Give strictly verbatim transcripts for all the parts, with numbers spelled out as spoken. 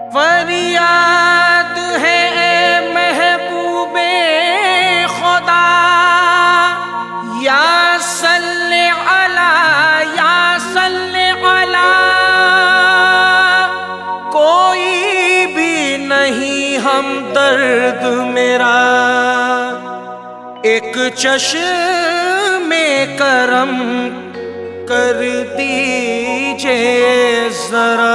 फरियाद है ए महबूबे खुदा, या सल्ले अला या सल्ले अला। कोई भी नहीं हमदर्द मेरा, एक चश्मे करम कर दीजिए जरा।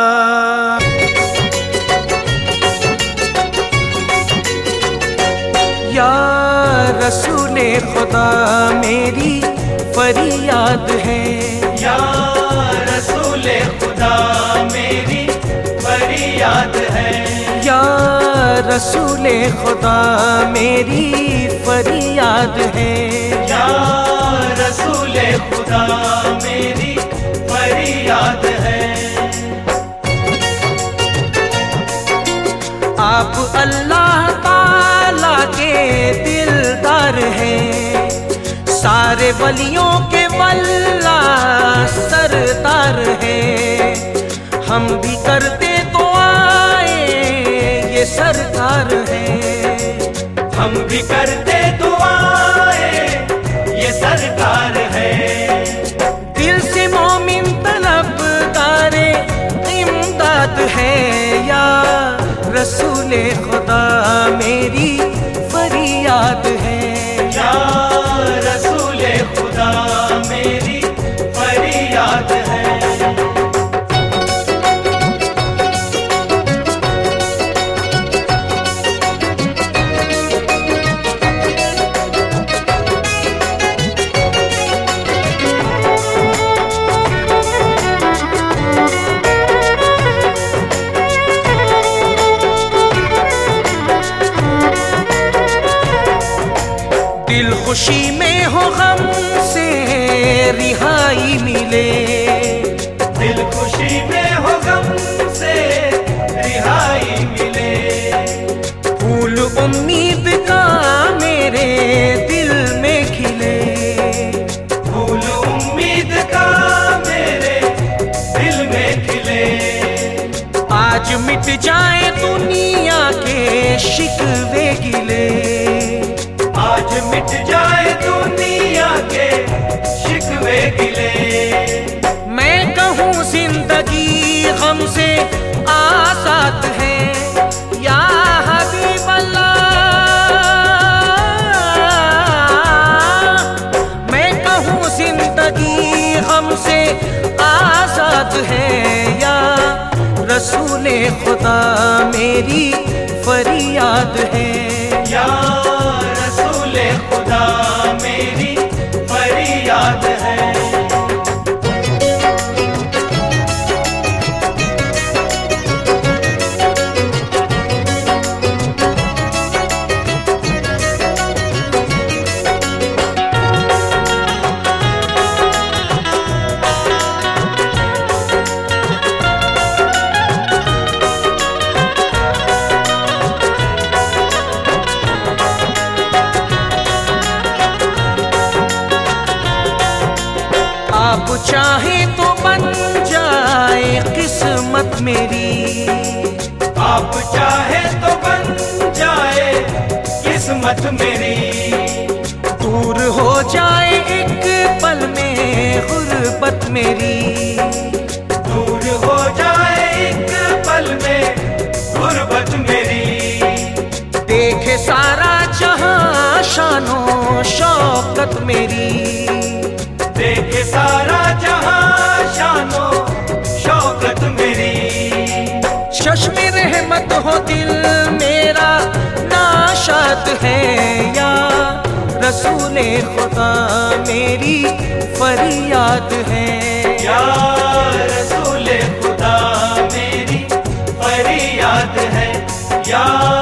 या रसूले खुदा मेरी फरियाद है, या रसूले खुदा मेरी फरियाद है, या रसूले खुदा मेरी फरियाद है, या रसूले खुदा मेरी फरियाद है। आप अल्लाह ताला के दिलदार हैं, सारे वलियों के वल्ला सरदार हैं। हम भी करते तो आए ये सरकार है, हम भी करते दुआएं ये सरकार है। दिल से मोमिन तलबगारे इमदाद है, या रसूले खुदा मेरी फरियाद है, या रसूले खुदा मेरी फरियाद है। दिल खुशी में हो गम से रिहाई मिले, दिल खुशी में हो गम से रिहाई मिले। फूल उम्मीद का मेरे दिल में खिले, फूल उम्मीद का मेरे दिल में खिले। आज मिट जाए दुनिया के शिकवे गिले, आज मिट जाए दुनिया के शिकवे गिले। मैं कहूँ जिंदगी गम से आजाद है, या हबीब अल्लाह। मैं कहूँ जिंदगी गम से आजाद है, या रसूले खुदा मेरी फरियाद है, या रसूले खुदा मेरी फरियाद है। आप चाहे तो बन जाए किस्मत मेरी, आप चाहे तो बन जाए किस्मत मेरी। दूर हो जाए एक पल में गुर्बत मेरी, दूर हो जाए एक पल में गुर्बत मेरी। देखे सारा जहां शानो शौकत मेरी, देखे सारा जहां शानो शौकत मेरी। चश्मे रहमत हो दिल मेरा नाशाद है, या रसूले खुदा मेरी फरियाद है, या रसूले खुदा मेरी फरियाद है, या